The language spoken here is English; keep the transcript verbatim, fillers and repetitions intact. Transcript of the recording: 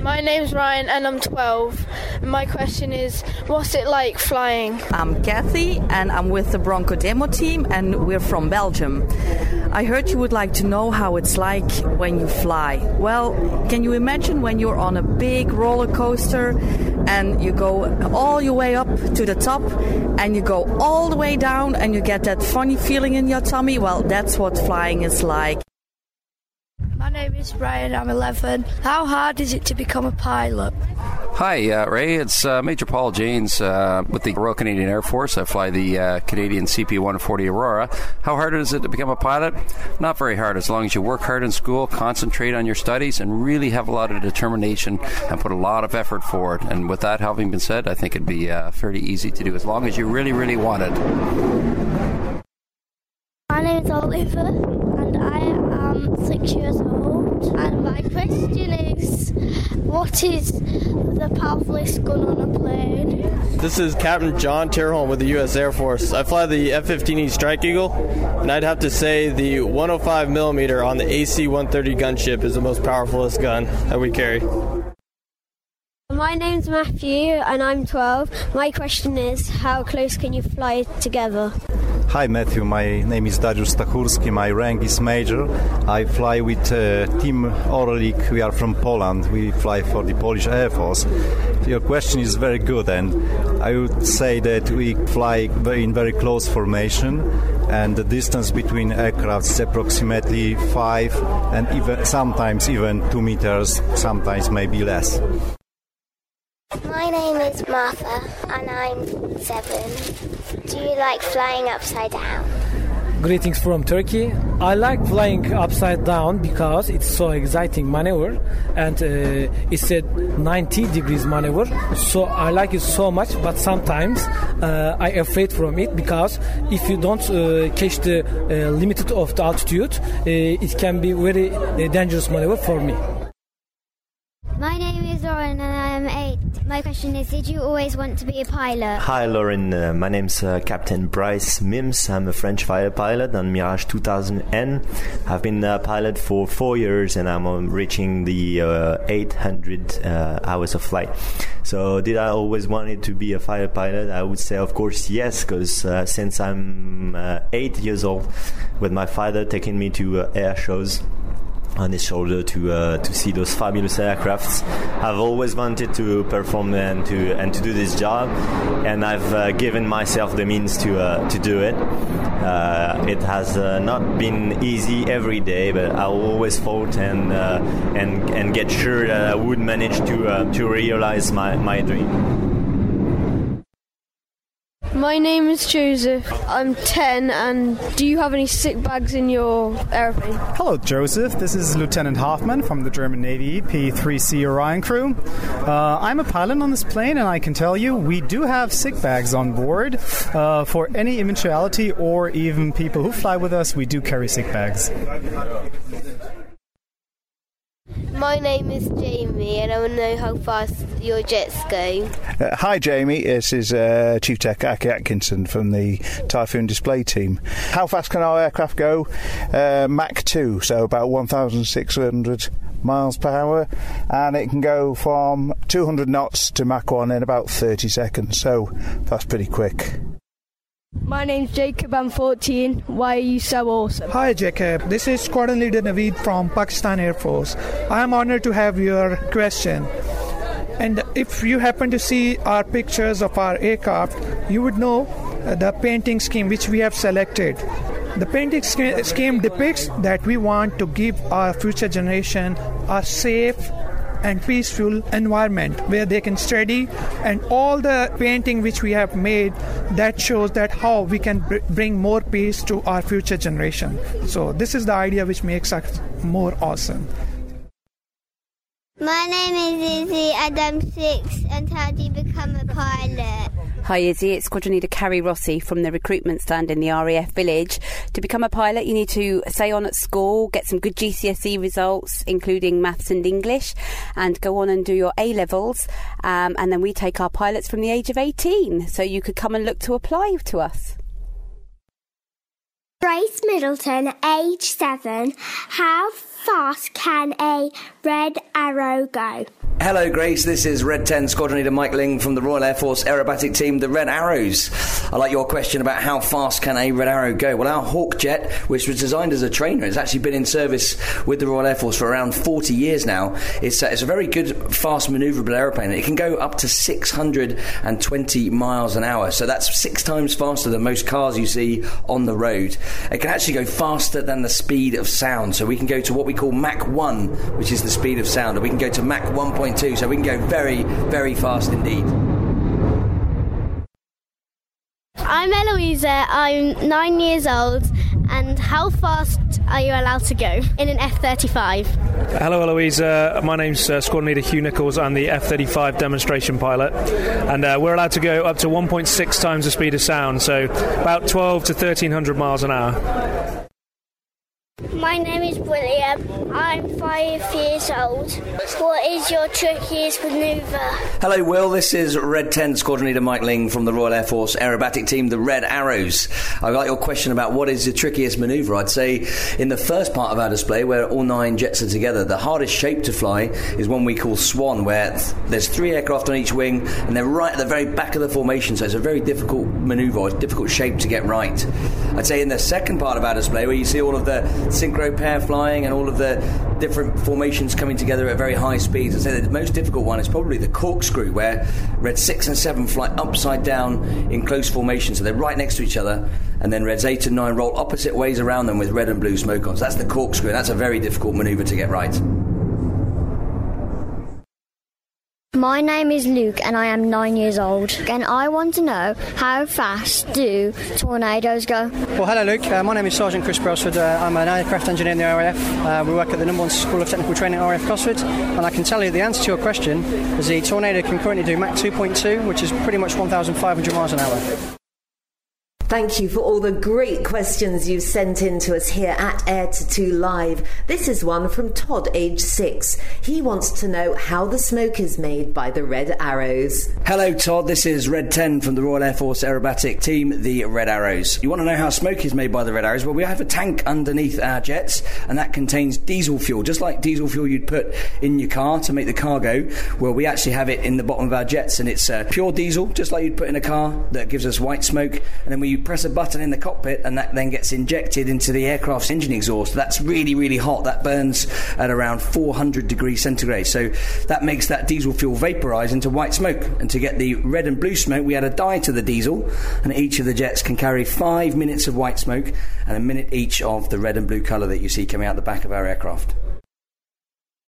My name's Ryan and I'm twelve. My question is, what's it like flying? I'm Kathy and I'm with the Bronco Demo team and we're from Belgium. I heard you would like to know how it's like when you fly. Well, can you imagine when you're on a big roller coaster and you go all your way up to the top and you go all the way down and you get that funny feeling in your tummy? Well, that's what flying is like. My name is Ryan, I'm eleven. How hard is it to become a pilot? Hi, uh, Ray. It's uh, Major Paul Janes uh, with the Royal Canadian Air Force. I fly the uh, Canadian C P one forty Aurora. How hard is it to become a pilot? Not very hard, as long as you work hard in school, concentrate on your studies, and really have a lot of determination and put a lot of effort forward. And with that having been said, I think it'd be uh, fairly easy to do, as long as you really, really want it. My name is Oliver, and I am six years old. And my question is, what is the powerfulest gun on a plane? This is Captain John Tierholm with the U S Air Force. I fly the F fifteen E Strike Eagle, and I'd have to say the one oh five millimeter on the A C one thirty gunship is the most powerfulest gun that we carry. My name's Matthew, and I'm twelve. My question is, how close can you fly together? Hi Matthew, my name is Dariusz Stachurski, my rank is Major. I fly with uh, Team Orlik, we are from Poland, we fly for the Polish Air Force. Your question is very good, and I would say that we fly very, in very close formation, and the distance between aircrafts is approximately five and even sometimes even two meters, sometimes maybe less. My name is Martha and I'm seven. Do you like flying upside down? Greetings from Turkey. I like flying upside down because it's so exciting maneuver, and uh, it's a ninety degrees maneuver, so I like it so much. But sometimes uh, I afraid from it, because if you don't uh, catch the uh, limit of the altitude, uh, it can be very uh, dangerous maneuver for me. My name is Lauren and I am eight. My question is, did you always want to be a pilot? Hi Lauren, uh, my name's uh, Captain Bryce Mims. I'm a French fighter pilot on Mirage two thousand N. I've been a pilot for four years and I'm um, reaching the uh, eight hundred uh, hours of flight. So did I always wanted to be a fighter pilot? I would say of course yes, because uh, since I'm uh, eight years old, with my father taking me to uh, air shows on his shoulder to uh, to see those fabulous aircrafts. I've always wanted to perform and to and to do this job, and I've uh, given myself the means to uh, to do it. Uh, it has uh, not been easy every day, but I always fought and uh, and and get sure that I would manage to uh, to realize my my dream. My name is Joseph. I'm ten, and do you have any sick bags in your airplane? Hello, Joseph. This is Lieutenant Hoffman from the German Navy P three C Orion crew. Uh, I'm a pilot on this plane, and I can tell you we do have sick bags on board. Uh, for any eventuality, or even people who fly with us, we do carry sick bags. My name is Jamie and I want to know how fast your jets go. Uh, hi Jamie, this is uh, Chief Tech Aki Atkinson from the Typhoon Display Team. How fast can our aircraft go? Uh, Mach two, so about one thousand six hundred miles per hour, and it can go from two hundred knots to Mach one in about thirty seconds, so that's pretty quick. My name's Jacob, I'm fourteen. Why are you so awesome? Hi Jacob, this is Squadron Leader Naveed from Pakistan Air Force. I am honored to have your question. And if you happen to see our pictures of our aircraft, you would know uh, the painting scheme which we have selected. The painting sch- scheme depicts that we want to give our future generation a safe and peaceful environment where they can study, and all the painting which we have made that shows that how we can br- bring more peace to our future generation. So this is the idea which makes us more awesome. My name is Izzy and I'm six, and how do you become a pilot? Hi Izzy, it's Squadron Leader Carrie Rossi from the recruitment stand in the R A F village. To become a pilot you need to stay on at school, get some good G C S E results including maths and English, and go on and do your A-levels, um, and then we take our pilots from the age of eighteen, so you could come and look to apply to us. Grace Middleton, age seven. How fast can a red arrow go? Hello, Grace. This is Red ten Squadron Leader Mike Ling from the Royal Air Force Aerobatic Team, the Red Arrows. I like your question about how fast can a Red Arrow go. Well, our Hawk jet, which was designed as a trainer, has actually been in service with the Royal Air Force for around forty years now. It's, uh, it's a very good, fast, manoeuvrable aeroplane. It can go up to six hundred twenty miles an hour, so that's six times faster than most cars you see on the road. It can actually go faster than the speed of sound, so we can go to what we call Mach one, which is the speed of sound, and we can go to Mach one point two, so we can go very, very fast indeed. I'm Eloisa, I'm nine years old, and how fast are you allowed to go in an F thirty-five? Hello Eloisa, my name's uh, Squadron Leader Hugh Nichols. I'm the F thirty-five demonstration pilot, and uh, we're allowed to go up to one point six times the speed of sound, so about twelve to thirteen hundred miles an hour. My name is William. I'm five years old. What is your trickiest manoeuvre? Hello, Will. This is Red ten Squadron Leader Mike Ling from the Royal Air Force Aerobatic Team, the Red Arrows. I got your question about what is the trickiest manoeuvre. I'd say in the first part of our display, where all nine jets are together, the hardest shape to fly is one we call Swan, where th- there's three aircraft on each wing, and they're right at the very back of the formation, so it's a very difficult manoeuvre, a difficult shape to get right. I'd say in the second part of our display, where you see all of the synchro pair flying and all of the different formations coming together at very high speeds, I'd say the most difficult one is probably the corkscrew, where Red six and seven fly upside down in close formation, so they're right next to each other, and then Reds eight and nine roll opposite ways around them with red and blue smoke on. So that's the corkscrew, and that's a very difficult manoeuvre to get right. My name is Luke and I am nine years old, and I want to know, how fast do tornadoes go? Well, hello Luke, uh, my name is Sergeant Chris Brailsford. uh, I'm an aircraft engineer in the R A F. Uh, we work at the number one School of Technical Training at R A F Gosford, and I can tell you the answer to your question is the tornado can currently do Mach two point two, which is pretty much one thousand five hundred miles an hour. Thank you for all the great questions you've sent in to us here at Air to two Live. This is one from Todd, age six. He wants to know how the smoke is made by the Red Arrows. Hello Todd, this is Red ten from the Royal Air Force Aerobatic Team, the Red Arrows. You want to know how smoke is made by the Red Arrows? Well, we have a tank underneath our jets, and that contains diesel fuel, just like diesel fuel you'd put in your car to make the car go. Well, we actually have it in the bottom of our jets, and it's uh, pure diesel, just like you'd put in a car, that gives us white smoke, and then we press a button in the cockpit and that then gets injected into the aircraft's engine exhaust. That's really, really hot. That burns at around four hundred degrees centigrade. So that makes that diesel fuel vaporise into white smoke. And to get the red and blue smoke, we add a dye to the diesel, and each of the jets can carry five minutes of white smoke and a minute each of the red and blue colour that you see coming out the back of our aircraft.